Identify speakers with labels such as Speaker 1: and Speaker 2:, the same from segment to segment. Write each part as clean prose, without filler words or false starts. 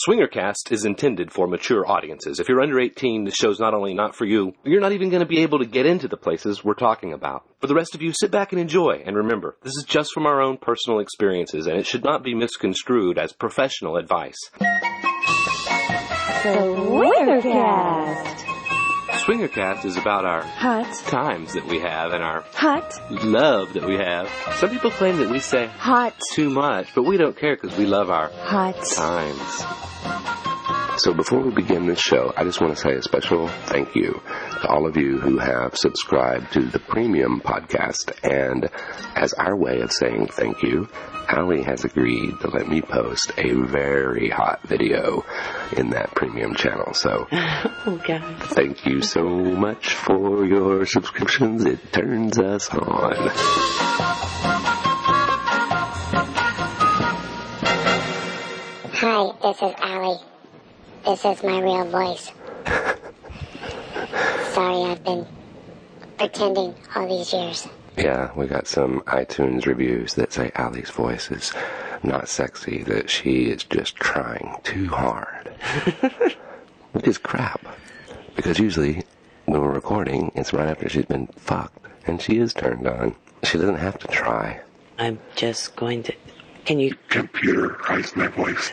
Speaker 1: SwingerCast is intended for mature audiences. If you're under 18, the show's not only not for you, you're not even going to be able to get into the places we're talking about. For the rest of you, sit back and enjoy. And remember, this is just from our own personal experiences, and it should not be misconstrued as professional advice.
Speaker 2: SwingerCast.
Speaker 1: SwingerCast is about our
Speaker 2: Hot
Speaker 1: times that we have and our
Speaker 2: hot
Speaker 1: love that we have. Some people claim that we say
Speaker 2: hot
Speaker 1: too much, but we don't care because we love our
Speaker 2: hot
Speaker 1: times. So before we begin this show, I just want to say a special thank you to all of you who have subscribed to the Premium Podcast. And as our way of saying thank you, Allie has agreed to let me post a very hot video in that Premium channel. So thank you so much for your subscriptions. It turns us on.
Speaker 3: Hi, this is Allie. This is my real voice. Sorry, I've been pretending all these years.
Speaker 1: Yeah, we got some iTunes reviews that say Allie's voice is not sexy, that she is just trying too hard. Which is crap. Because usually, when we're recording, it's right after she's been fucked, and she is turned on. She doesn't have to try.
Speaker 4: I'm just going to... Can you...
Speaker 5: Computer, Christ, my voice.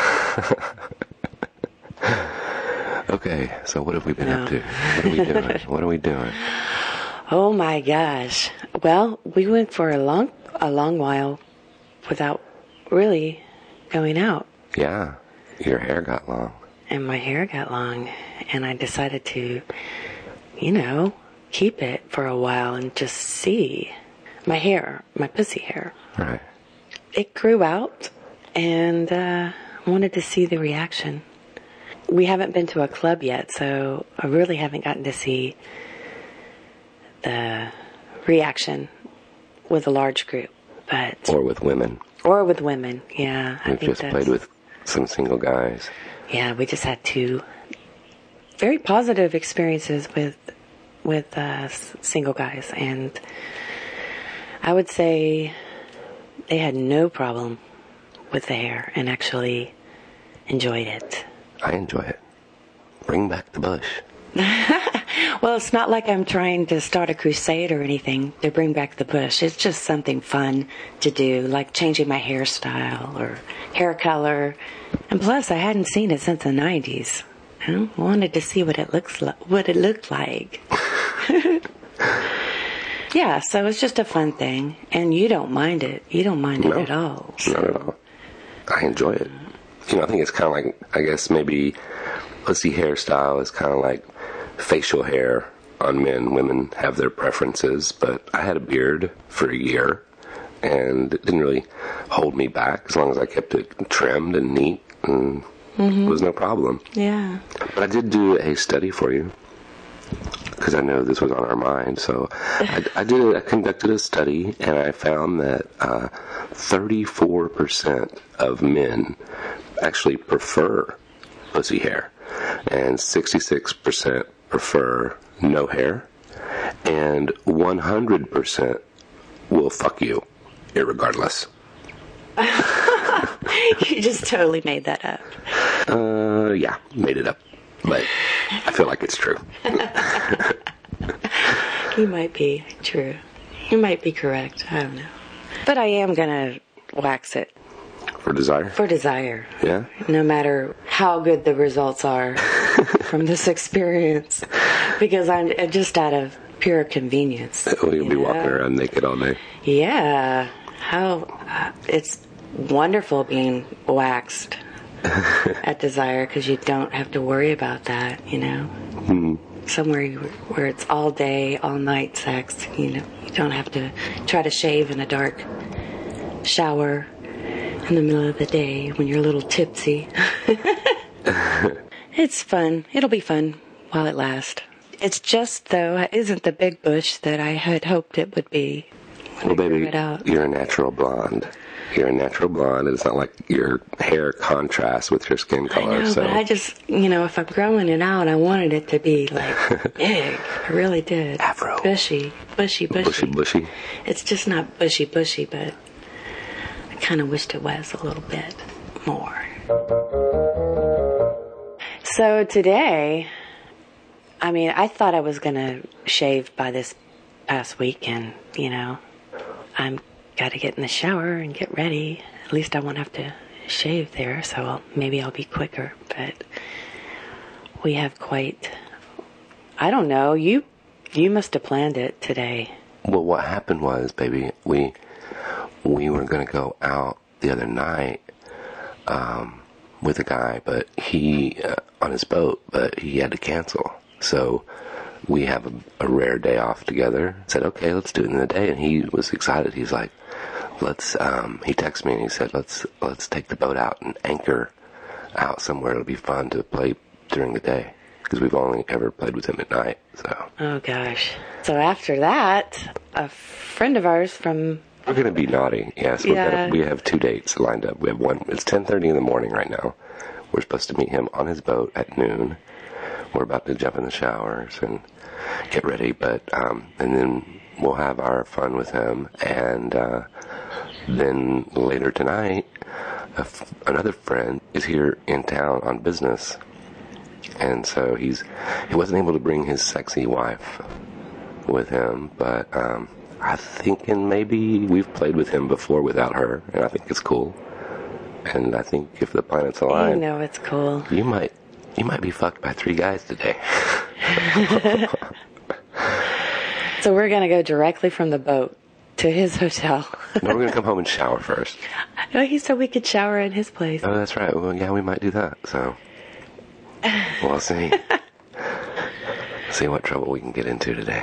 Speaker 1: Okay, so what have we been up to? What are we doing? What are we doing?
Speaker 4: Oh my gosh. Well, we went for a long while without really going out.
Speaker 1: Yeah, your hair got long.
Speaker 4: And my hair got long. And I decided to, keep it for a while and just see my hair, my pussy hair.
Speaker 1: Right.
Speaker 4: It grew out and wanted to see the reaction. We haven't been to a club yet, so I really haven't gotten to see the reaction with a large group,
Speaker 1: or with women.
Speaker 4: Yeah.
Speaker 1: We've just played with some single guys.
Speaker 4: Yeah, we just had 2 very positive experiences with single guys, and I would say they had no problem with the hair and actually enjoyed it.
Speaker 1: I enjoy it. Bring back the bush.
Speaker 4: Well, it's not like I'm trying to start a crusade or anything to bring back the bush. It's just something fun to do, like changing my hairstyle or hair color. And plus, I hadn't seen it since the 90s. I wanted to see what it looked like. Yeah, so it's just a fun thing. And you don't mind it. You don't mind it at all. So.
Speaker 1: Not at all. I enjoy it. I think it's kind of like, I guess maybe pussy hairstyle is kind of like facial hair on men. Women have their preferences, but I had a beard for a year, and it didn't really hold me back as long as I kept it trimmed and neat, and it was no problem.
Speaker 4: Yeah.
Speaker 1: But I did do a study for you, because I know this was on our mind. So I conducted a study, and I found that 34% of men actually prefer pussy hair, and 66% prefer no hair, and 100% will fuck you irregardless.
Speaker 4: You just totally made that up.
Speaker 1: Yeah, made it up, but I feel like it's true.
Speaker 4: You might be true. You might be correct. I don't know. But I am gonna wax it.
Speaker 1: For desire?
Speaker 4: For desire.
Speaker 1: Yeah?
Speaker 4: No matter how good the results are from this experience. Because I'm just out of pure convenience.
Speaker 1: Well, you'll be walking around naked all day.
Speaker 4: Yeah. It's wonderful being waxed at desire, because you don't have to worry about that, Somewhere where it's all day, all night sex, you don't have to try to shave in a dark shower in the middle of the day when you're a little tipsy. It's fun. It'll be fun while it lasts. It's just, though, isn't the big bush that I had hoped it would be.
Speaker 1: Well, baby, you're a natural blonde. You're a natural blonde, and it's not like your hair contrasts with your skin color.
Speaker 4: I know, but I just, if I'm growing it out, I wanted it to be, big. I really did.
Speaker 1: Afro.
Speaker 4: Bushy.
Speaker 1: Bushy.
Speaker 4: It's just not bushy, but I kind of wished it was a little bit more. So today, I mean, I thought I was going to shave by this past weekend, you know. I'm got to get in the shower and get ready. At least I won't have to shave there, so maybe I'll be quicker. But we have quite, I don't know, you must have planned it today.
Speaker 1: Well, what happened was, baby, we were going to go out the other night with a guy, but he on his boat, but he had to cancel. So we have a rare day off together. Said, okay, let's do it in the day. And he was excited. He's like, let's. He texted me and he said, let's take the boat out and anchor out somewhere. It'll be fun to play during the day because we've only ever played with him at night. So. Oh
Speaker 4: gosh. So after that, a friend of ours from.
Speaker 1: We're going to be naughty, yes. Yeah. We have 2 dates lined up. We have one. It's 10:30 in the morning right now. We're supposed to meet him on his boat at noon. We're about to jump in the showers and get ready, but and then we'll have our fun with him. And then later tonight, another friend is here in town on business, and so he wasn't able to bring his sexy wife with him, but I'm thinking maybe we've played with him before without her, and I think it's cool. And I think if the planets align,
Speaker 4: you know it's cool.
Speaker 1: You might be fucked by 3 guys today.
Speaker 4: So we're gonna go directly from the boat to his hotel.
Speaker 1: No, we're gonna come home and shower first.
Speaker 4: No, he said we could shower in his place.
Speaker 1: Oh, that's right. Well, yeah, we might do that. So we'll see. See what trouble we can get into today.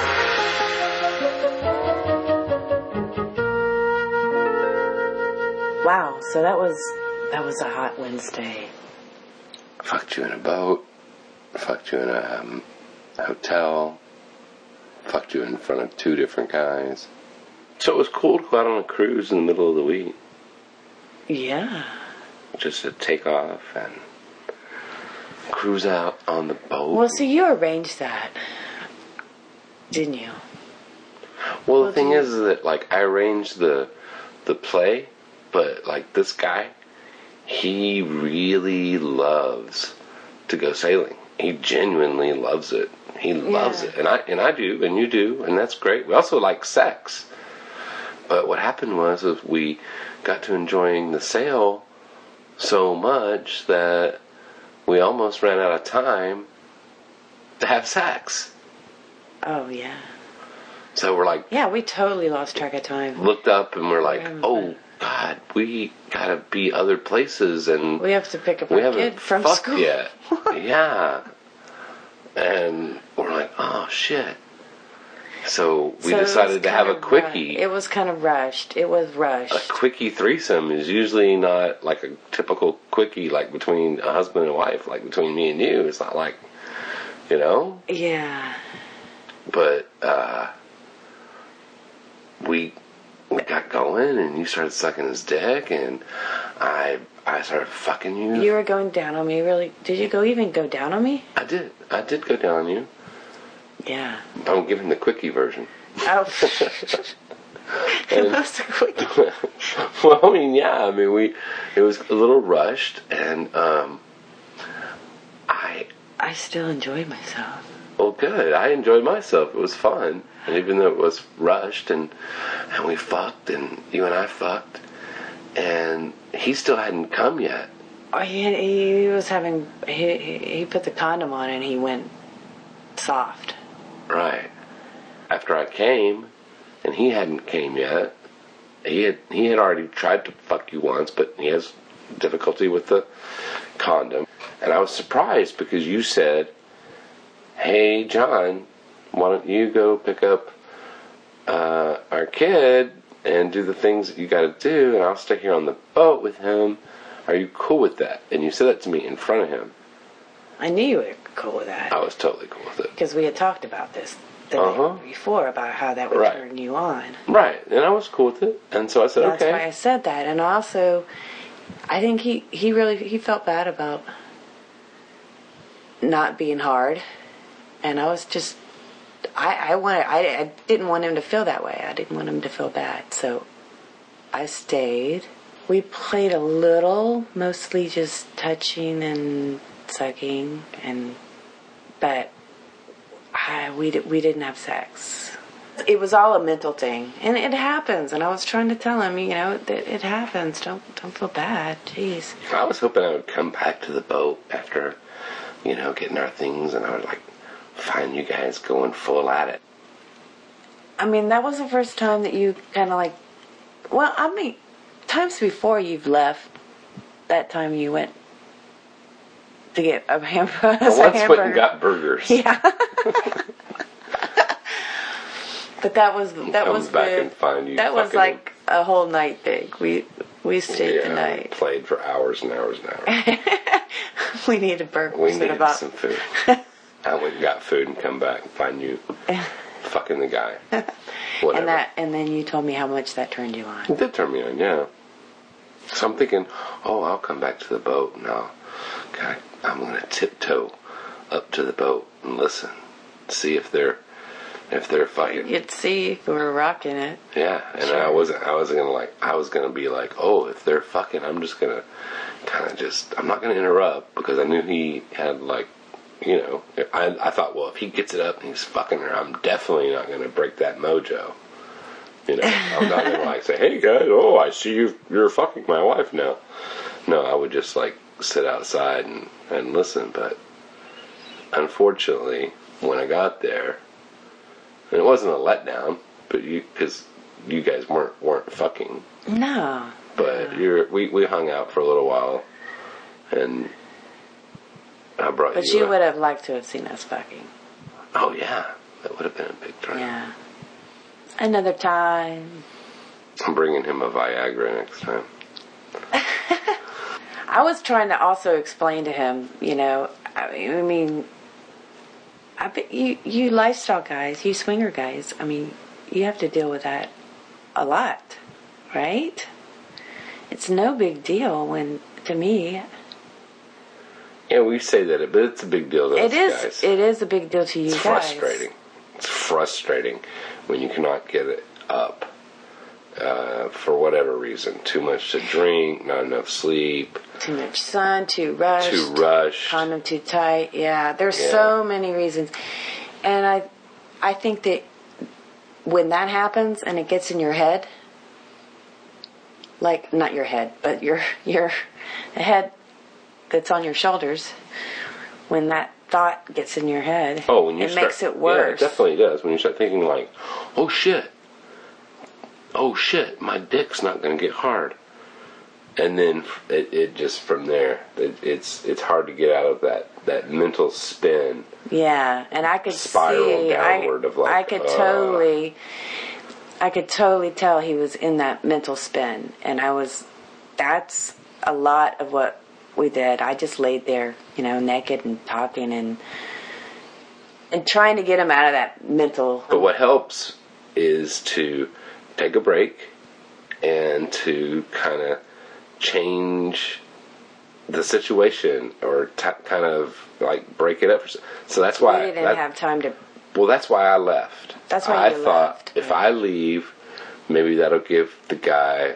Speaker 4: Wow, so that was a hot Wednesday.
Speaker 1: Fucked you in a boat. Fucked you in a hotel. Fucked you in front of 2 different guys. So it was cool to go out on a cruise in the middle of the week.
Speaker 4: Yeah.
Speaker 1: Just to take off and cruise out on the boat.
Speaker 4: Well, so you arranged that, didn't you?
Speaker 1: Well, the thing is that, like, I arranged the play, but, like, this guy, he really loves to go sailing. He genuinely loves it. He loves it. And I do, and you do, and that's great. We also like sex. But what happened was we got to enjoying the sail so much that we almost ran out of time to have sex.
Speaker 4: Oh, yeah.
Speaker 1: So we're like...
Speaker 4: Yeah, we totally lost track of time.
Speaker 1: Looked up and we're like, oh, God, we gotta be other places, and...
Speaker 4: We have to pick up our kid from school.
Speaker 1: We haven't fucked yet. Yeah. And we're like, oh, shit. So we decided to have a quickie.
Speaker 4: It was kind of rushed. It was rushed.
Speaker 1: A quickie threesome is usually not like a typical quickie, like between a husband and wife, like between me and you. It's not like, you know?
Speaker 4: Yeah.
Speaker 1: But we got going, and you started sucking his dick, and I started fucking you.
Speaker 4: You were going down on me, really? Did you even go down on me?
Speaker 1: I did go down on you.
Speaker 4: Yeah.
Speaker 1: I'm giving the quickie version.
Speaker 4: Oh. It was a quickie.
Speaker 1: Well, I mean, yeah. I mean, it was a little rushed, and
Speaker 4: I still enjoyed myself.
Speaker 1: Well, good. I enjoyed myself. It was fun, and even though it was rushed, and we fucked, and you and I fucked, and he still hadn't come yet.
Speaker 4: Oh, he was having. He put the condom on and he went soft.
Speaker 1: Right. After I came, and he hadn't came yet. He had already tried to fuck you once, but he has difficulty with the condom. And I was surprised because you said, "Hey, John, why don't you go pick up our kid and do the things that you got to do, and I'll stay here on the boat with him. Are you cool with that?" And you said that to me in front of him.
Speaker 4: I knew you were cool with that.
Speaker 1: I was totally cool with it.
Speaker 4: Because we had talked about this the night before, about how that would turn you on.
Speaker 1: Right, and I was cool with it. And so I said, okay.
Speaker 4: That's why I said that. And also, I think he really felt bad about not being hard. And I was just, I didn't want him to feel that way. I didn't want him to feel bad. So I stayed. We played a little, mostly just touching and sucking, but we didn't have sex. It was all a mental thing, and it happens. And I was trying to tell him, that it happens. Don't feel bad. Jeez.
Speaker 1: I was hoping I would come back to the boat after, getting our things, and I would find you guys going full at it.
Speaker 4: I mean, that was the first time that you kind of times before you've left. That time you went to get a hamburger.
Speaker 1: I once went and got burgers.
Speaker 4: Yeah. But that was
Speaker 1: back
Speaker 4: good.
Speaker 1: And find you.
Speaker 4: That was like a whole night thing. We stayed the night.
Speaker 1: We played for hours and hours and hours.
Speaker 4: We needed burgers.
Speaker 1: We needed some food. I went and got food and come back and find you fucking the guy. Whatever.
Speaker 4: And then you told me how much that turned you on.
Speaker 1: It did turn me on, yeah. So I'm thinking, I'll come back to the boat and I'm going to tiptoe up to the boat and listen, see if they're fighting.
Speaker 4: You'd see if we were rocking it.
Speaker 1: Yeah, and sure. I was gonna be like, if they're fucking, I'm just gonna I'm not gonna interrupt, because I knew he had I thought, well, if he gets it up and he's fucking her, I'm definitely not gonna break that mojo. I'm not gonna say, hey guys, I see you're fucking my wife now. No, I would just sit outside and listen. But unfortunately, when I got there, and it wasn't a letdown, but because you guys weren't fucking.
Speaker 4: No.
Speaker 1: But we hung out for a little while, and I brought you.
Speaker 4: But you would have liked to have seen us fucking.
Speaker 1: Oh yeah, that would have been a big turn.
Speaker 4: Yeah. Another time.
Speaker 1: I'm bringing him a Viagra next time.
Speaker 4: I was trying to also explain to him, I mean, I bet you lifestyle guys, you swinger guys, I mean, you have to deal with that a lot, right? It's no big deal to me.
Speaker 1: Yeah, we say that, but it's a big deal to us guys.
Speaker 4: It is a big deal to you guys.
Speaker 1: It's frustrating when you cannot get it up for whatever reason. Too much to drink, not enough sleep.
Speaker 4: Too much sun, too rushed. Condom too tight. Yeah, there's so many reasons. And I think that when that happens and it gets in your head, not your head, but the head that's on your shoulders, when that thought gets in your head, makes it worse.
Speaker 1: Yeah, it definitely does. When you start thinking oh shit, my dick's not going to get hard. And then it just from there, it's hard to get out of that mental spin.
Speaker 4: Yeah, and I could
Speaker 1: spiral downward
Speaker 4: I could totally tell he was in that mental spin, and that's a lot of what we did. I just laid there, naked and talking and trying to get him out of that mental.
Speaker 1: But what helps is to take a break and to kind of change the situation, or kind of break it up. So that's why
Speaker 4: we didn't have time to.
Speaker 1: Well, that's why I left.
Speaker 4: That's why I
Speaker 1: thought if I leave, maybe that'll give the guy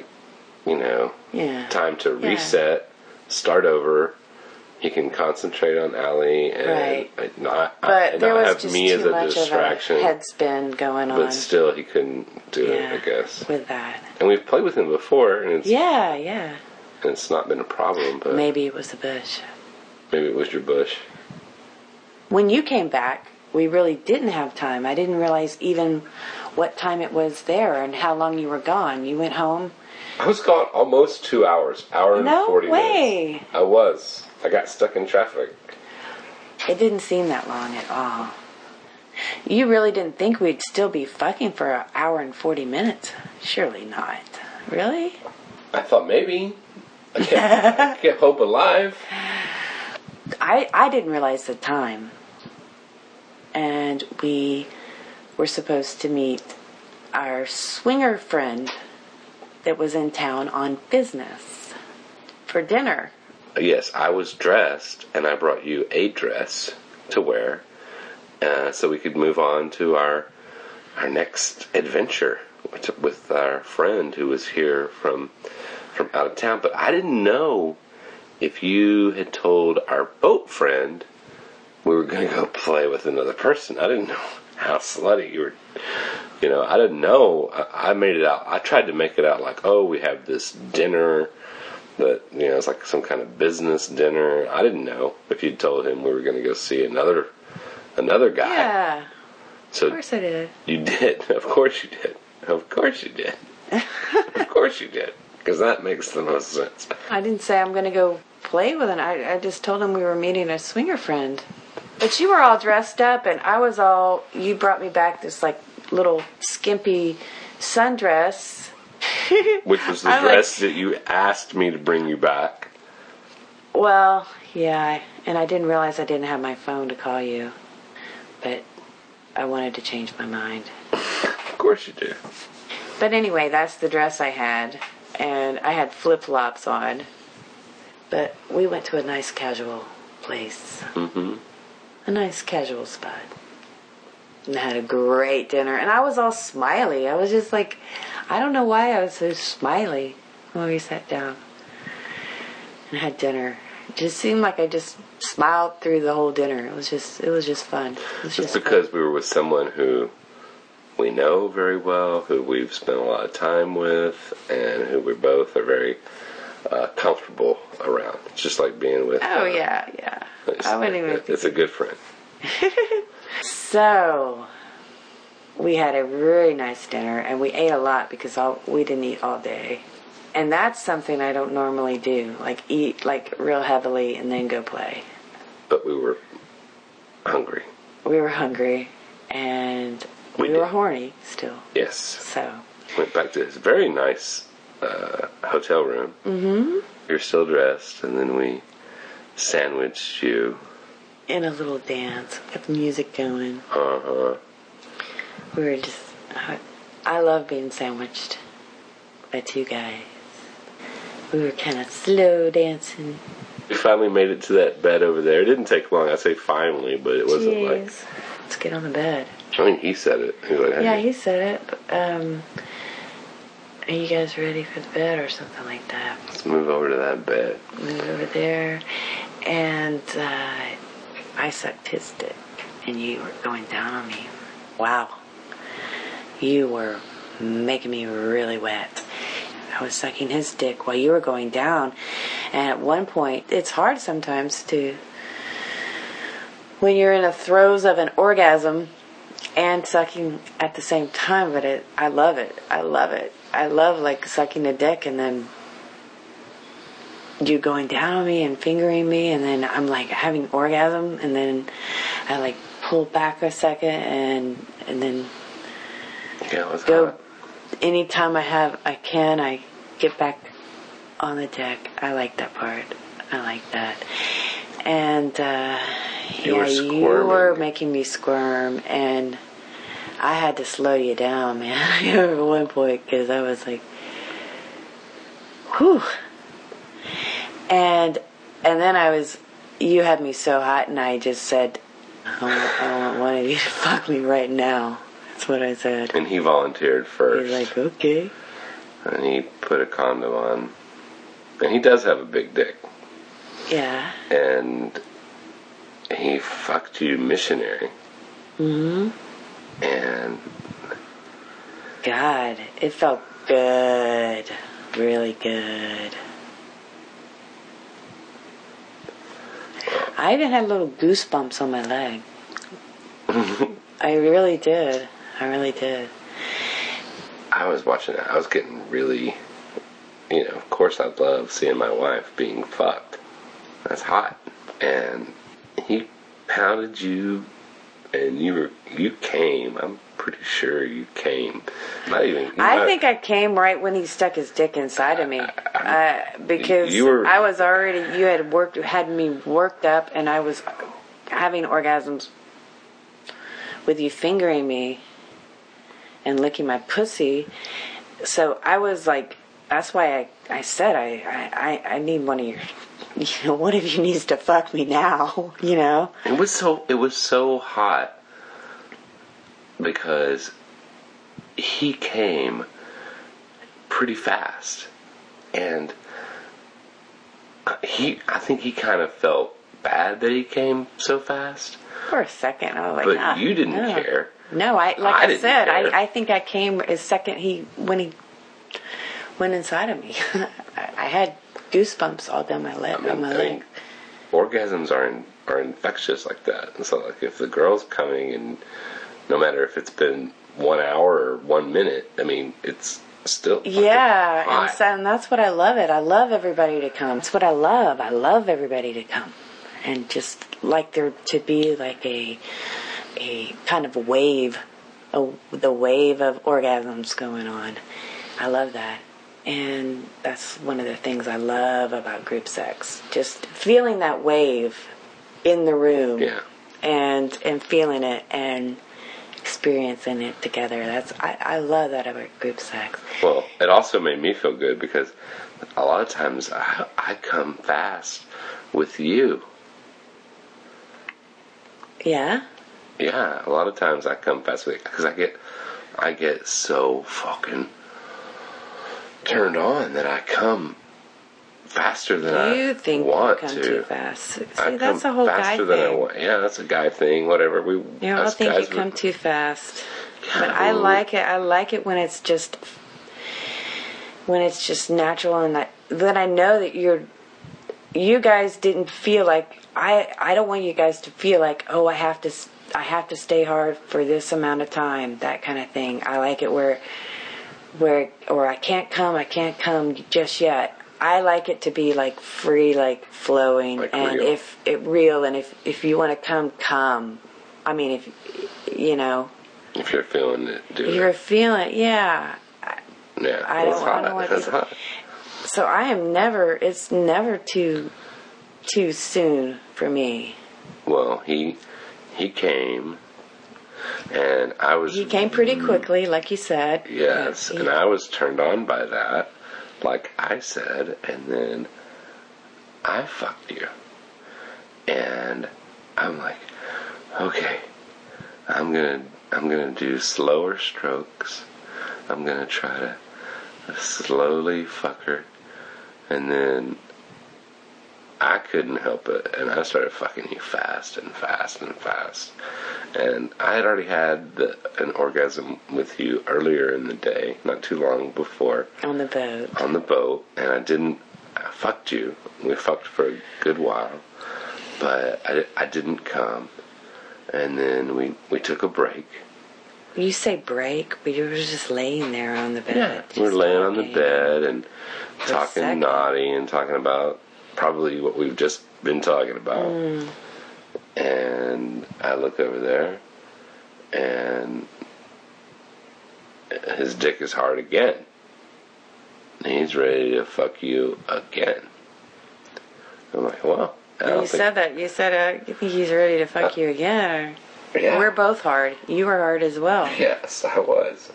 Speaker 1: time to reset, start over. He can concentrate on Allie and not have me as a distraction.
Speaker 4: Of a head spin going on.
Speaker 1: But still, he couldn't do it, I guess.
Speaker 4: With that.
Speaker 1: And we've played with him before, and it's
Speaker 4: and
Speaker 1: it's not been a problem. But
Speaker 4: maybe it was the bush.
Speaker 1: Maybe it was your bush.
Speaker 4: When you came back, we really didn't have time. I didn't realize even what time it was there and how long you were gone. You went home.
Speaker 1: I was gone almost 2 hours. Hour and 40
Speaker 4: minutes.
Speaker 1: I was. I got stuck in traffic.
Speaker 4: It didn't seem that long at all. You really didn't think we'd still be fucking for an hour and 40 minutes? Surely not. Really?
Speaker 1: I thought maybe. I kept hope alive.
Speaker 4: I didn't realize the time. And we were supposed to meet our swinger friend that was in town on business for dinner.
Speaker 1: Yes, I was dressed, and I brought you a dress to wear, so we could move on to our next adventure with our friend who was here from out of town. But I didn't know if you had told our boat friend we were going to go play with another person, I didn't know how slutty you were. You know, I didn't know. I made it out. I tried to make it out like, oh, we have this dinner that, you know, it's like some kind of business dinner. I didn't know if you'd told him we were going to go see another guy.
Speaker 4: Yeah.
Speaker 1: So
Speaker 4: of course I did.
Speaker 1: You did. Of course you did. Of course you did. Of course you did. Because that makes the most sense.
Speaker 4: I didn't say I'm going to go play with him. I just told him we were meeting a swinger friend. But you were all dressed up, and I was all... You brought me back this, like, little skimpy sundress.
Speaker 1: Which was the dress that you asked me to bring you back.
Speaker 4: Well, yeah, and I didn't realize I didn't have my phone to call you. But I wanted to change my mind.
Speaker 1: Of course you do.
Speaker 4: But anyway, that's the dress I had. And I had flip-flops on. But we went to a nice casual place.
Speaker 1: Mm-hmm.
Speaker 4: A nice casual spot. And had a great dinner. And I was all smiley. I was just like... I don't know why I was so smiley when we sat down and had dinner. It just seemed like I just smiled through the whole dinner. It was just fun.
Speaker 1: It's because we were with someone who we know very well, who we've spent a lot of time with, and who we both are very comfortable around. It's just like being with...
Speaker 4: Oh, yeah. I wouldn't even...
Speaker 1: It's a good friend.
Speaker 4: So... We had a really nice dinner, and we ate a lot because we didn't eat all day. And that's something I don't normally do, like eat like real heavily and then go play.
Speaker 1: But we were hungry.
Speaker 4: We were hungry, and we were horny still.
Speaker 1: Yes.
Speaker 4: So.
Speaker 1: Went back to this very nice hotel room.
Speaker 4: Mm-hmm.
Speaker 1: You're still dressed, and then we sandwiched you.
Speaker 4: In a little dance, got the music going.
Speaker 1: Uh-huh.
Speaker 4: We were just... I love being sandwiched by two guys. We were kind of slow dancing.
Speaker 1: We finally made it to that bed over there. It didn't take long. I say finally, but it wasn't like...
Speaker 4: Let's get on the bed.
Speaker 1: I mean, he said it. He was like, hey.
Speaker 4: Yeah, he said it. Are you guys ready for the bed or something like that?
Speaker 1: Let's move over to that bed.
Speaker 4: Move over there. And I sucked his dick. And you were going down on me. Wow. You were making me really wet. I was sucking his dick while you were going down. And at one point, it's hard sometimes to... When you're in the throes of an orgasm and sucking at the same time, but I love it. I love it. I love, like, sucking a dick and then you going down on me and fingering me, and then I'm, like, having orgasm, and then I, like, pull back a second and then...
Speaker 1: Yeah, it was
Speaker 4: go
Speaker 1: hot.
Speaker 4: Anytime I get back on the deck. I like that part. I like that. And you were making me squirm, and I had to slow you down, man. At one point, because I was like, whew. And then you had me so hot, and I just said, I want one of you to fuck me right now. That's what I said.
Speaker 1: And he volunteered first.
Speaker 4: He's like, okay.
Speaker 1: And he put a condom on. And he does have a big dick.
Speaker 4: Yeah.
Speaker 1: And he fucked you missionary.
Speaker 4: Mm-hmm.
Speaker 1: And...
Speaker 4: God, it felt good. Really good. I even had little goosebumps on my leg. I really did.
Speaker 1: I was watching it. I was getting really, of course I love seeing my wife being fucked. That's hot. And he pounded you, and you came. I'm pretty sure you came.
Speaker 4: I think I came right when he stuck his dick inside of me. Because you had me worked up, and I was having orgasms with you fingering me and licking my pussy. So I was like, that's why I said I need one of your, one of you needs to fuck me now, It
Speaker 1: was so hot because he came pretty fast, and I think he kind of felt bad that he came so fast.
Speaker 4: For a second, I was like,
Speaker 1: But you didn't care.
Speaker 4: No, I
Speaker 1: didn't
Speaker 4: said,
Speaker 1: care.
Speaker 4: I think I came as second when he went inside of me. I had goosebumps all down my leg. On my leg.
Speaker 1: Orgasms are infectious like that. And so, like, if the girl's coming, and no matter if it's been 1 hour or 1 minute, I mean, it's still hot.
Speaker 4: And that's what I love it. I love everybody to come. That's what I love. I love everybody to come, and just like there to be like a kind of wave, the wave of orgasms going on. I love that. And that's one of the things I love about group sex. Just feeling that wave in the room.
Speaker 1: Yeah.
Speaker 4: And feeling it and experiencing it together. I love that about group sex.
Speaker 1: Well, it also made me feel good because a lot of times I come fast with you.
Speaker 4: Yeah?
Speaker 1: Yeah, a lot of times I come fast with you because I get so fucking turned on that I come faster than I want to.
Speaker 4: You think you come too fast. See, that's a whole guy thing.
Speaker 1: Yeah, that's a guy thing. Whatever.
Speaker 4: I think you come too fast. But I like it. I like it when it's just natural, and that I know that you guys didn't feel like I don't want you guys to feel like, oh, I have to stay hard for this amount of time, that kind of thing. I like it where or I can't come just yet. I like it to be like free, like flowing,
Speaker 1: like
Speaker 4: and
Speaker 1: real.
Speaker 4: if you want to come. I mean, if you know,
Speaker 1: if you're feeling it, do
Speaker 4: you're
Speaker 1: it.
Speaker 4: feeling, yeah.
Speaker 1: Yeah,
Speaker 4: I don't want
Speaker 1: it's
Speaker 4: to.
Speaker 1: hot.
Speaker 4: So I am never. It's never too soon for me.
Speaker 1: Well, he came, and I was.
Speaker 4: He came pretty quickly, like you said.
Speaker 1: Yes, and I was turned on by that, like I said, and then I fucked you, and I'm like, okay, I'm gonna do slower strokes. I'm gonna try to slowly fuck her, and then I couldn't help it, and I started fucking you fast and fast and fast. And I had already had an orgasm with you earlier in the day, not too long before.
Speaker 4: On the boat.
Speaker 1: And I fucked you. We fucked for a good while, but I didn't come. And then we took a break.
Speaker 4: You say break, but you were just laying there on the bed.
Speaker 1: Yeah, we were laying on the bed and talking naughty and talking about probably what we've just been talking about. And I look over there, and his dick is hard again. He's ready to fuck you again. I'm like, well,
Speaker 4: said that. You said, you think he's ready to fuck you again?
Speaker 1: Yeah.
Speaker 4: We're both hard. You were hard as well.
Speaker 1: Yes, I was.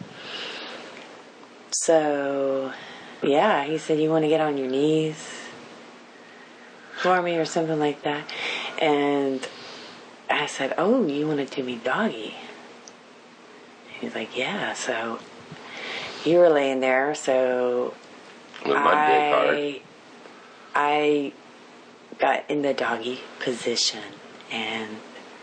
Speaker 4: So, yeah, he said, you want to get on your knees for me or something like that. And I said, oh, you want to do me doggy? He's like, yeah. So you were laying there, so
Speaker 1: With my dick hard.
Speaker 4: I got in the doggy position and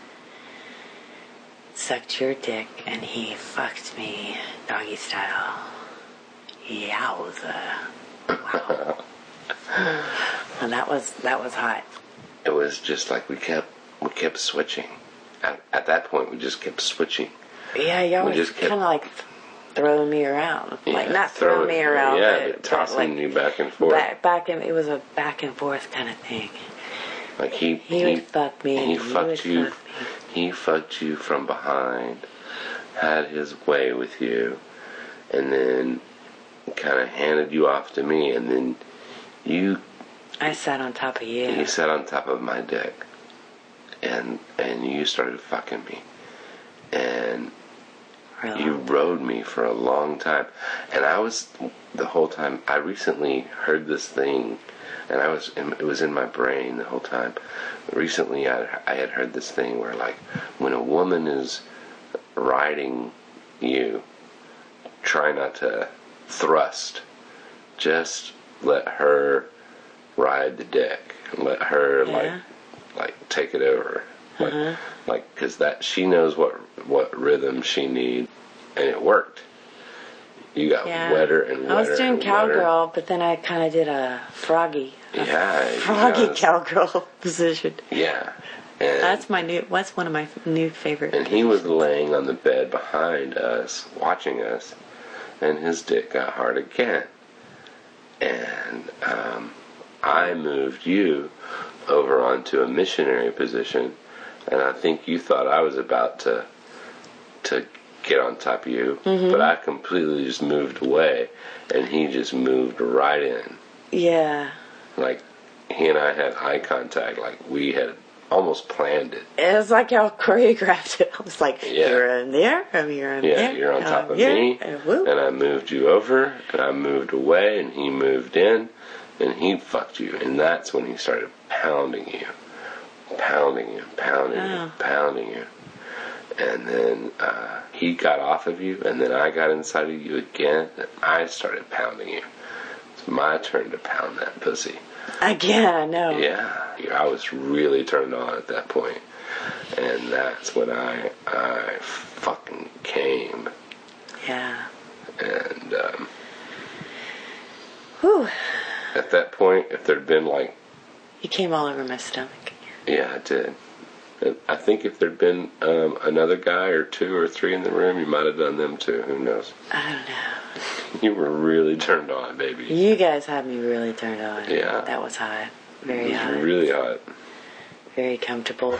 Speaker 4: sucked your dick, and he fucked me doggy style. Yowza. Wow. And that was hot.
Speaker 1: It was just like we kept switching. At that point, we just kept switching.
Speaker 4: Yeah, y'all were just kind of like throwing me around.
Speaker 1: Yeah,
Speaker 4: like, not throwing me around,
Speaker 1: but tossing you back and forth.
Speaker 4: It was a back and forth kind of thing.
Speaker 1: Like he
Speaker 4: would fuck me, and
Speaker 1: he fucked you. He fucked you from behind, had his way with you, and then kind of handed you off to me, and then I sat on top of you. You sat on top of my dick, and you started fucking me, and you rode me for a long time, and I was the whole time. I recently heard this thing, and it was in my brain the whole time. Recently, I had heard this thing where, like, when a woman is riding you, try not to thrust. Just let her ride the dick and let her like take it over, like because that she knows what rhythm she needs, and it worked. You got wetter and wetter.
Speaker 4: I was doing
Speaker 1: and
Speaker 4: cowgirl,
Speaker 1: wetter.
Speaker 4: but then I kind of did a froggy cowgirl position.
Speaker 1: Yeah. And
Speaker 4: That's one of my new favorite.
Speaker 1: And he was laying on the bed behind us, watching us, and his dick got hard again. And I moved you over onto a missionary position, and I think you thought I was about to get on top of you, but I completely just moved away, and he just moved right in.
Speaker 4: Yeah.
Speaker 1: Like, he and I had eye contact, like we had almost planned it.
Speaker 4: It was like y'all choreographed it. I was like, you're in there, I'm here, I'm there.
Speaker 1: Yeah, you're on top of me, and I moved you over, and I moved away, and he moved in, and he fucked you, and that's when he started pounding you. And then he got off of you, and then I got inside of you again, and I started pounding you. It's my turn to pound that pussy.
Speaker 4: Again, I know.
Speaker 1: Yeah, I was really turned on at that point, and that's when I fucking came.
Speaker 4: Yeah.
Speaker 1: And
Speaker 4: whew.
Speaker 1: At that point, if there'd been like...
Speaker 4: You came all over my stomach.
Speaker 1: Yeah, I did. And I think if there'd been another guy or two or three in the room, you might have done them too. Who knows?
Speaker 4: I don't know.
Speaker 1: You were really turned on, baby.
Speaker 4: You guys had me really turned on.
Speaker 1: Yeah.
Speaker 4: That was hot. Very hot.
Speaker 1: It was really hot.
Speaker 4: Very comfortable.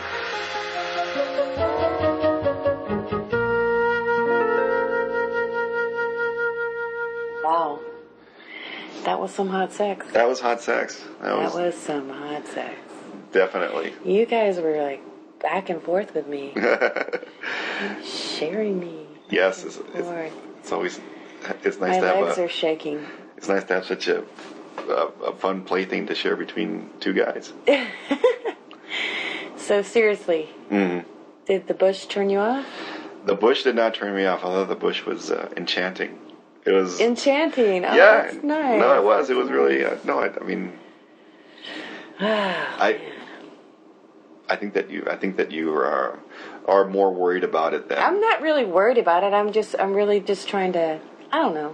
Speaker 4: Wow. That was some hot sex.
Speaker 6: That was hot sex.
Speaker 4: That was some hot sex.
Speaker 6: Definitely.
Speaker 4: You guys were like back and forth with me. Sharing me.
Speaker 6: Yes, it's always nice
Speaker 4: my
Speaker 6: to have
Speaker 4: legs are shaking.
Speaker 6: It's nice to have such a fun plaything to share between two guys.
Speaker 4: So seriously, did the bush turn you off?
Speaker 6: The bush did not turn me off, although the bush was enchanting. It was
Speaker 4: enchanting. Oh,
Speaker 6: yeah,
Speaker 4: that's nice.
Speaker 6: No, it was. It was really I mean, I think that you are more worried about it than
Speaker 4: I'm not really worried about it. I'm really just trying to, I don't know,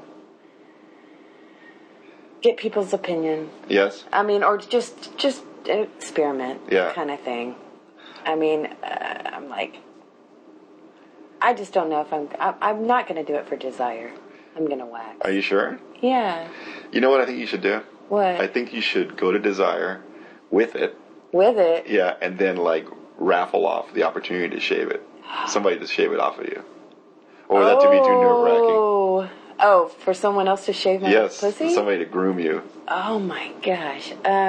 Speaker 4: get people's opinion.
Speaker 6: Yes.
Speaker 4: I mean, or just experiment kind of thing. I mean, I'm like, I just don't know if I'm not going to do it for desire. I'm going to wax.
Speaker 6: Are you sure?
Speaker 4: Yeah.
Speaker 6: You know what I think you should do?
Speaker 4: What?
Speaker 6: I think you should go to Desire with it.
Speaker 4: With it?
Speaker 6: Yeah, and then like raffle off the opportunity to shave it. Somebody to shave it off of you. Or would that to be too nerve-wracking?
Speaker 4: Oh, for someone else to shave my pussy?
Speaker 6: Yes, somebody to groom you.
Speaker 4: Oh my gosh.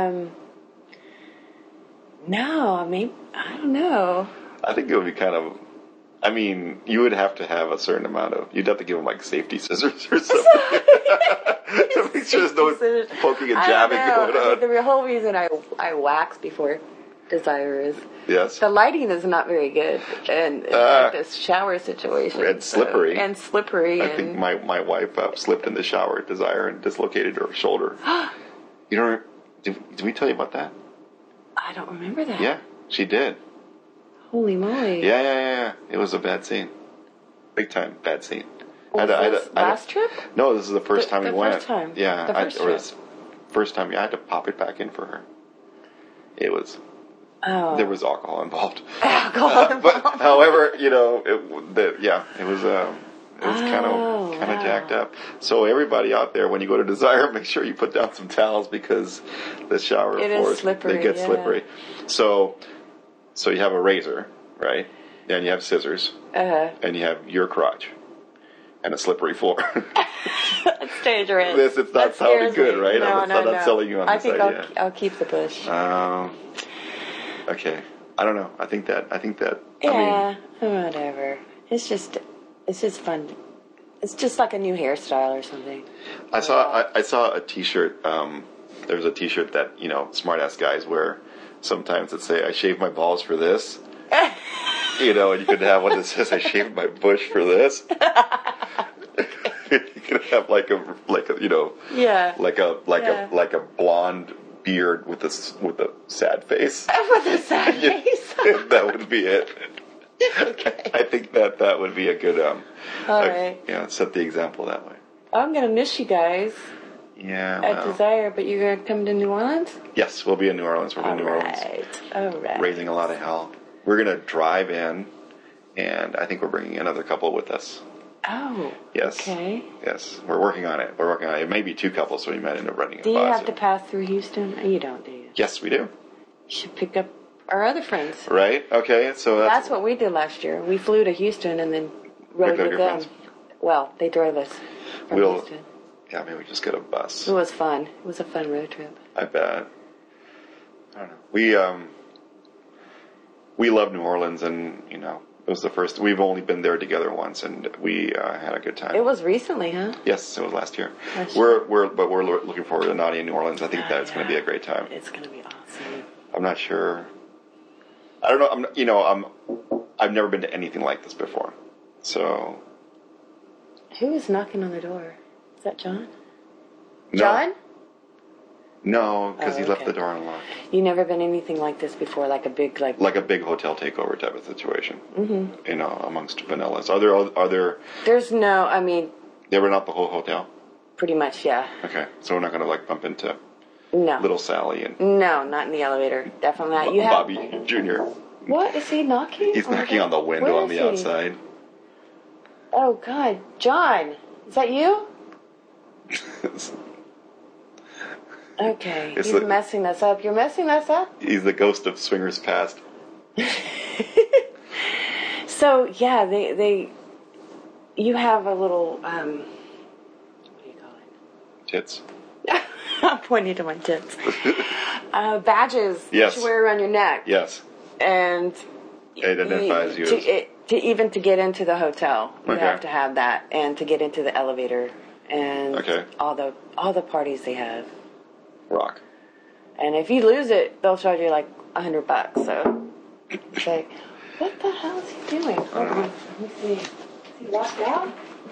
Speaker 4: No, I mean, I don't know.
Speaker 6: I think it would be kind of, I mean, you would have to have a certain amount of, you'd have to give them like safety scissors or something. To make sure there's no poking and jabbing going on.
Speaker 4: The whole reason I wax before Desire is
Speaker 6: yes,
Speaker 4: the lighting is not very good, and like this shower situation.
Speaker 6: And slippery.
Speaker 4: And slippery.
Speaker 6: I think my wife slipped in the shower at Desire and dislocated her shoulder. You know, did we tell you about that?
Speaker 4: I don't remember that.
Speaker 6: Yeah, she did.
Speaker 4: Holy moly.
Speaker 6: Yeah. It was a bad scene. Big time bad scene.
Speaker 4: Was this last trip?
Speaker 6: No, this is the first time we went.
Speaker 4: The first time?
Speaker 6: Yeah.
Speaker 4: The first trip.
Speaker 6: First time, I had to pop it back in for her. It was...
Speaker 4: Oh.
Speaker 6: There was alcohol involved.
Speaker 4: But,
Speaker 6: however, you know, it was kind of jacked up. So everybody out there, when you go to Desire, make sure you put down some towels because the shower floors, they get slippery. So you have a razor, right? And you have scissors, and you have your crotch, and a slippery floor.
Speaker 4: That's dangerous.
Speaker 6: It's not sounding good, right? I'm not selling you on this idea.
Speaker 4: I think I'll keep the bush.
Speaker 6: Okay. I don't know. I think that.
Speaker 4: Yeah. Whatever. It's just fun. It's just like a new hairstyle or something.
Speaker 6: I saw a T-shirt. There was a T-shirt that smart-ass guys wear. Sometimes that say, "I shaved my balls for this." And you could have one that says, "I shaved my bush for this." You could have like a blonde beard with a sad face.
Speaker 4: With a sad face.
Speaker 6: That would be it. Okay. I think that would be a good.
Speaker 4: All right.
Speaker 6: Yeah, set the example that way.
Speaker 4: I'm gonna miss you guys.
Speaker 6: Yeah.
Speaker 4: At Desire, but you're gonna come to New Orleans?
Speaker 6: Yes, we'll be in New Orleans. We're in New Orleans.
Speaker 4: All right.
Speaker 6: Raising a lot of hell. We're gonna drive in, and I think we're bringing another couple with us.
Speaker 4: Oh.
Speaker 6: Yes.
Speaker 4: Okay.
Speaker 6: Yes, we're working on it. It may be 2 couples, so we might end up renting a bus.
Speaker 4: Do you have to pass through Houston? You don't, do you?
Speaker 6: Yes, we do.
Speaker 4: You should pick up our other friends.
Speaker 6: Right? Okay, so
Speaker 4: that's what we did last year. We flew to Houston and then rode with them. Friends. Well, they drove us from Houston.
Speaker 6: Yeah, maybe we just get a bus.
Speaker 4: It was fun. It was a fun road trip.
Speaker 6: I bet. I don't know. We love New Orleans, and it was the first. We've only been there together once, and we had a good time.
Speaker 4: It was recently, huh?
Speaker 6: Yes, it was last year. We're looking forward to Naughty in New Orleans. I think it's going to be a great time.
Speaker 4: It's going to be awesome.
Speaker 6: I'm not sure. I don't know. I've never been to anything like this before, so.
Speaker 4: Who is knocking on the door? Is that John?
Speaker 6: No.
Speaker 4: John?
Speaker 6: No, because he left the door unlocked.
Speaker 4: You never been anything like this before, like a big like
Speaker 6: a big hotel takeover type of situation. Mm-hmm. Amongst vanillas. Are there?
Speaker 4: There's no. I mean.
Speaker 6: They were not the whole hotel.
Speaker 4: Pretty much, yeah.
Speaker 6: Okay, so we're not going to bump into.
Speaker 4: No.
Speaker 6: Little Sally and.
Speaker 4: No, not in the elevator. Definitely not.
Speaker 6: Bobby Jr.
Speaker 4: What is he knocking?
Speaker 6: He's knocking on the window on the outside.
Speaker 4: Oh God, John, is that you? Okay, he's messing us up. You're messing us up?
Speaker 6: He's the ghost of Swingers Past.
Speaker 4: So, yeah, you have a little, what do you call it?
Speaker 6: Tits.
Speaker 4: I'm pointing to my tits. Badges that you wear around your neck.
Speaker 6: Yes.
Speaker 4: And
Speaker 6: it identifies you
Speaker 4: even to get into the hotel, you have to have that, and to get into the elevator, and all the parties they have.
Speaker 6: Rock.
Speaker 4: And if you lose it, they'll charge you like $100. So it's like, what the hell is he doing? Hold on. Let me see. Is he locked out?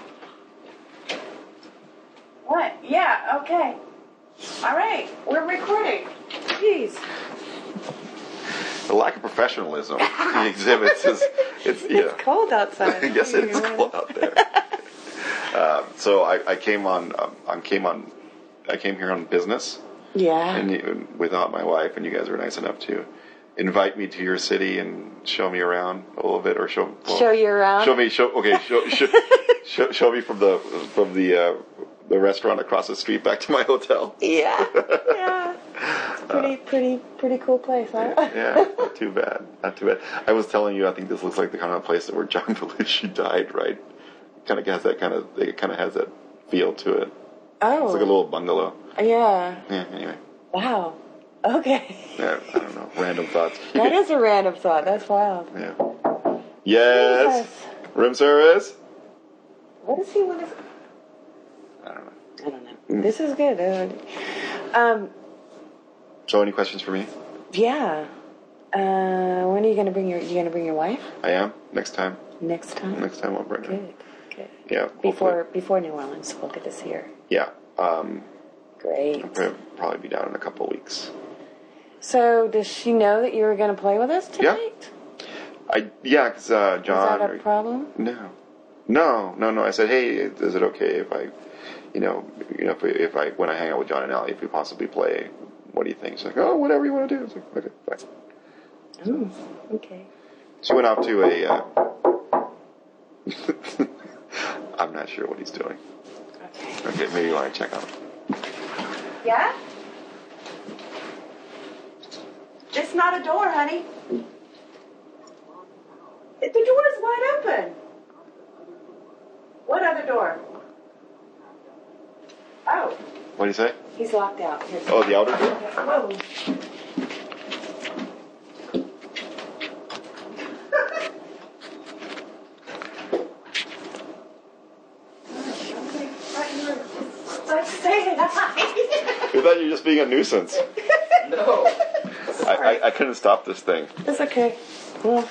Speaker 4: What? Yeah. Okay. All right. We're recording. Jeez.
Speaker 6: The lack of professionalism he exhibits is it's
Speaker 4: cold outside.
Speaker 6: Yes, it is cold out there. So I came here on business.
Speaker 4: Yeah.
Speaker 6: And without my wife, and you guys were nice enough to invite me to your city and show me around a little bit, or show you around. Show me from the restaurant across the street back to my hotel.
Speaker 4: Yeah. Yeah. Pretty cool place, huh?
Speaker 6: Yeah. Not too bad. I was telling you, I think this looks like the kind of place where John Belushi died, right? It kind of has that feel to it.
Speaker 4: Oh.
Speaker 6: It's like a little bungalow.
Speaker 4: Yeah.
Speaker 6: Yeah, anyway.
Speaker 4: Wow. Okay.
Speaker 6: Yeah, I don't know. Random thoughts.
Speaker 4: That is a random thought. That's wild.
Speaker 6: Yeah. Yes. Room service?
Speaker 4: What does he want to...
Speaker 6: I don't know.
Speaker 4: This is good.
Speaker 6: So any questions for me?
Speaker 4: Yeah. When are you going to bring your wife?
Speaker 6: I am. Next time.
Speaker 4: Next time I'll
Speaker 6: bring her.
Speaker 4: Good.
Speaker 6: Yeah.
Speaker 4: Before New Orleans, we'll get to see her.
Speaker 6: Yeah.
Speaker 4: Great.
Speaker 6: I'll probably be down in a couple of weeks.
Speaker 4: So does she know that you were going to play with us tonight?
Speaker 6: Yeah. Because John.
Speaker 4: Is that a problem?
Speaker 6: No. I said, hey, is it okay if I, if I when I hang out with John and Allie, if we possibly play? What do you think? She's like, oh, whatever you want to do. It's like, okay, fine.
Speaker 4: Oh, okay.
Speaker 6: She went off to a. I'm not sure what he's doing. Okay, maybe you want to check on him.
Speaker 4: Yeah? It's not a door, honey. The door is wide open. What other door? Oh.
Speaker 6: What do you say?
Speaker 4: He's locked out. Here.
Speaker 6: Oh, the outer door?
Speaker 4: Whoa.
Speaker 6: I thought you were just being a nuisance.
Speaker 7: No.
Speaker 6: I couldn't stop this thing.
Speaker 4: It's okay. Well.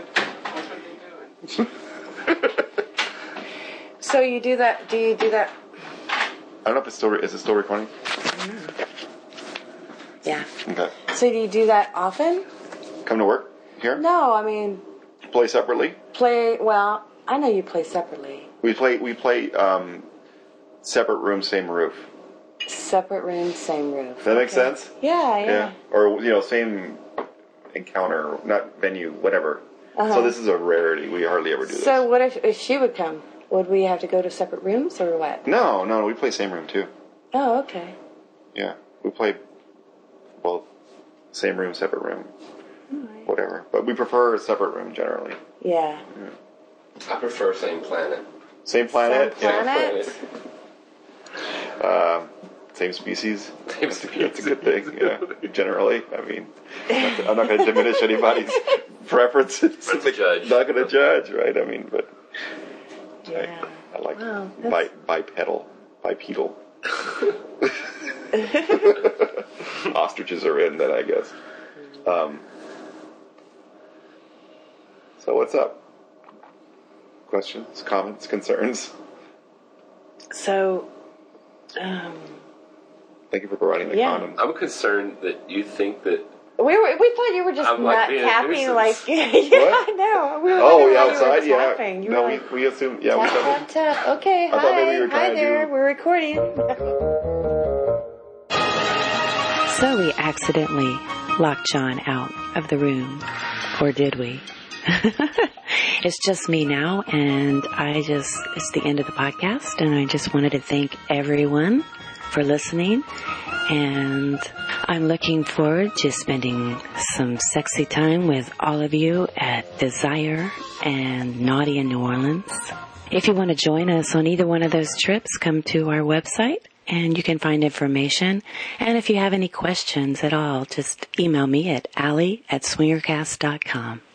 Speaker 4: So you do that? Do you do that?
Speaker 6: I don't know if it's still. Is it still recording?
Speaker 4: Yeah.
Speaker 6: Okay.
Speaker 4: So do you do that often?
Speaker 6: Come to work here?
Speaker 4: No, I mean...
Speaker 6: Play separately?
Speaker 4: Well, I know you play separately.
Speaker 6: We play separate room, same roof.
Speaker 4: Separate room, same roof.
Speaker 6: Does that make sense?
Speaker 4: Yeah.
Speaker 6: Or, same encounter, not venue, whatever. So this is a rarity. We hardly ever do this.
Speaker 4: So what if she would come? Would we have to go to separate rooms or what?
Speaker 6: No, we play same room too.
Speaker 4: Oh, okay.
Speaker 6: Yeah, we play both same room, separate room, whatever. But we prefer a separate room generally.
Speaker 4: Yeah.
Speaker 1: I prefer same planet.
Speaker 6: Same planet?
Speaker 4: Same planet?
Speaker 6: Same species. That's a good thing, generally. I mean, I'm not going to diminish anybody's preferences.
Speaker 1: Not to judge.
Speaker 6: Not going to judge, right? I mean, but
Speaker 4: Yeah.
Speaker 6: I like bipedal. Ostriches are in then, I guess. So what's up? Questions, comments, concerns?
Speaker 4: So,
Speaker 6: Thank you for providing the condom.
Speaker 1: I'm concerned that you think that
Speaker 4: we thought you were just
Speaker 1: I'm like being a
Speaker 4: tapping
Speaker 1: nuisance.
Speaker 4: like
Speaker 6: What?
Speaker 4: I know. We were wondering why
Speaker 6: outside,
Speaker 4: you were tapping. You
Speaker 6: No,
Speaker 4: were like,
Speaker 6: we assumed, we
Speaker 4: tap,
Speaker 6: thought
Speaker 4: tap, tap. Okay,
Speaker 6: I thought maybe you were
Speaker 4: hi
Speaker 6: trying to
Speaker 4: there.
Speaker 6: do-
Speaker 4: We're recording.
Speaker 7: So we accidentally locked John out of the room. Or did we? It's just me now, and it's the end of the podcast, and I just wanted to thank everyone for listening, and I'm looking forward to spending some sexy time with all of you at Desire and Naughty in New Orleans. If you want to join us on either one of those trips, come to our website and you can find information. And if you have any questions at all, just email me at Allie@swingercast.com.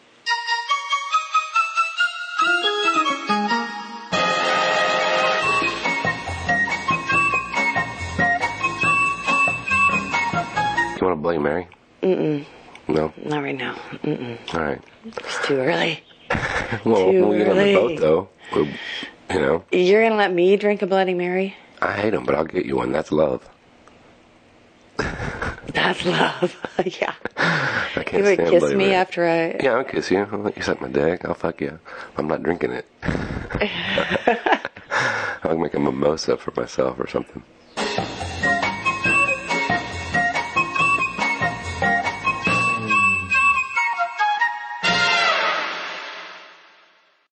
Speaker 1: you want a Bloody Mary? No?
Speaker 7: Not right now.
Speaker 1: All right.
Speaker 7: It's too early.
Speaker 1: Well,
Speaker 7: Too
Speaker 1: when we get on the
Speaker 7: early.
Speaker 1: boat, though,
Speaker 7: You're going to let me drink a Bloody Mary?
Speaker 1: I hate them, but I'll get you one. That's love.
Speaker 7: That's love. Yeah.
Speaker 1: I can't
Speaker 7: You would
Speaker 1: stand
Speaker 7: kiss
Speaker 1: Bloody
Speaker 7: me
Speaker 1: Mary.
Speaker 7: after I...
Speaker 1: Yeah, I'll kiss you. I'll let you suck my dick. I'll fuck you. I'm not drinking it. I'll make a mimosa for myself or something.